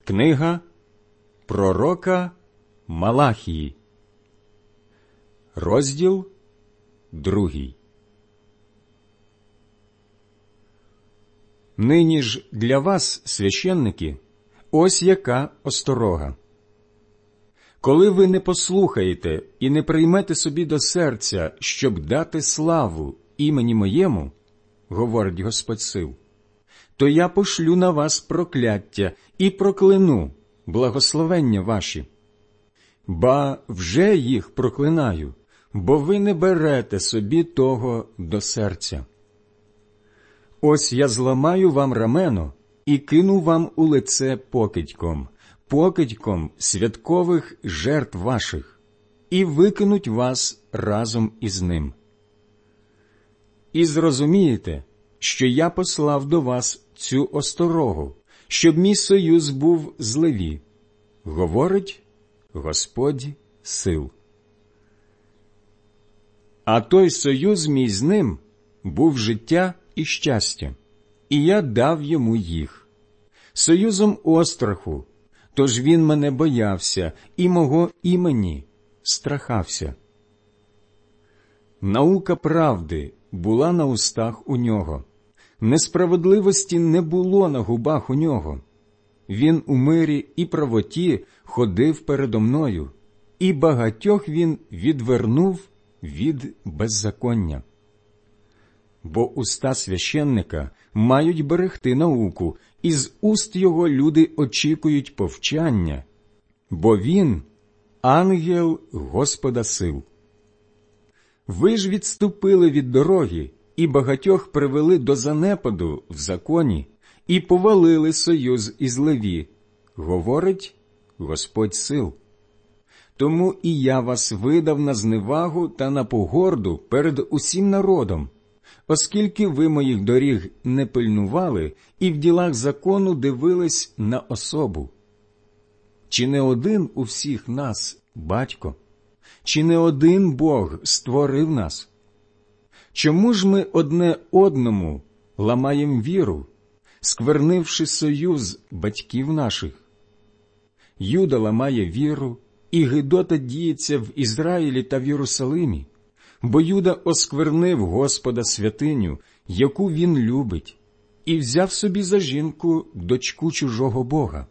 Книга пророка Малахії, розділ 2. Нині ж для вас, священники, ось яка осторога. Коли ви не послухаєте і не приймете собі до серця, щоб дати славу імені моєму, говорить Господь сил, то я пошлю на вас прокляття і прокляну благословення ваші. Ба вже їх проклинаю, бо ви не берете собі того до серця. Ось я зламаю вам рамено і кину вам у лице покидьком святкових жертв ваших, і викинуть вас разом із ним. І зрозумієте, що я послав до вас цю осторогу, щоб мій союз був з Леві, говорить Господь сил. А той союз мій з ним був життя і щастя, і я дав йому їх. Союзом остраху, тож він мене боявся і мого імені страхався. Наука правди була на устах у нього, несправедливості не було на губах у нього. Він у мирі і правоті ходив передо мною, і багатьох він відвернув від беззаконня. Бо уста священника мають берегти науку, і з уст його люди очікують повчання, бо він – ангел Господа сил. Ви ж відступили від дороги, і багатьох привели до занепаду в законі, і повалили союз із Леві, говорить Господь сил. Тому і я вас видав на зневагу та на погорду перед усім народом, оскільки ви моїх доріг не пильнували і в ділах закону дивились на особу. Чи не один у всіх нас батько? Чи не один Бог створив нас? Чому ж ми одне одному ламаєм віру, сквернивши союз батьків наших? Юда ламає віру, і гидота діється в Ізраїлі та в Єрусалимі, бо Юда осквернив Господа святиню, яку він любить, і взяв собі за жінку дочку чужого Бога.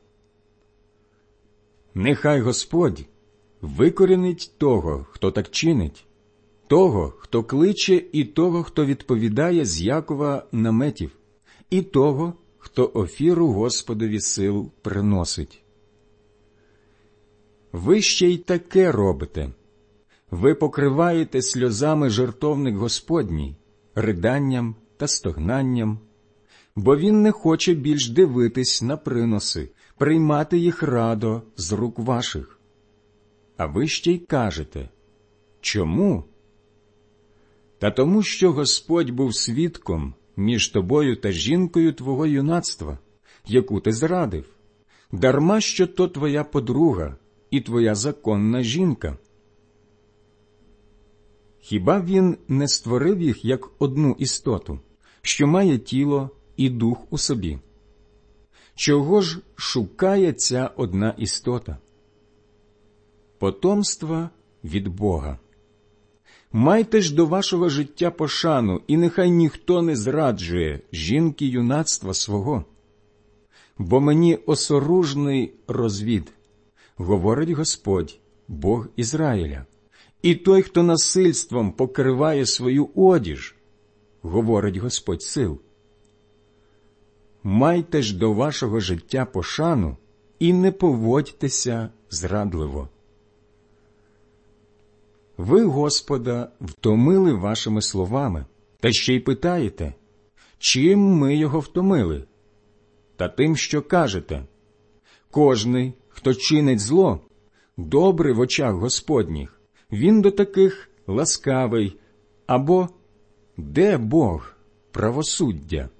Нехай Господь викорінить того, хто так чинить, того, хто кличе, і того, хто відповідає з Якова наметів, і того, хто офіру Господові сил приносить. Ви ще й таке робите. Ви покриваєте сльозами жертовник Господній, риданням та стогнанням, бо він не хоче більш дивитись на приноси, приймати їх радо з рук ваших. А ви ще й кажете, чому? Та тому, що Господь був свідком між тобою та жінкою твого юнацтва, яку ти зрадив, дарма що то твоя подруга і твоя законна жінка. Хіба він не створив їх як одну істоту, що має тіло і дух у собі? Чого ж шукає ця одна істота? Потомства від Бога. Майте ж до вашого життя пошану, і нехай ніхто не зраджує жінки юнацтва свого. Бо мені осоружний розвід, говорить Господь, Бог Ізраїля, і той, хто насильством покриває свою одіж, говорить Господь сил. Майте ж до вашого життя пошану і не поводьтеся зрадливо. Ви Господа втомили вашими словами, та ще й питаєте, чим ми його втомили? Та тим, що кажете, кожний, хто чинить зло, добрий в очах Господніх, він до таких ласкавий, або де Бог правосуддя?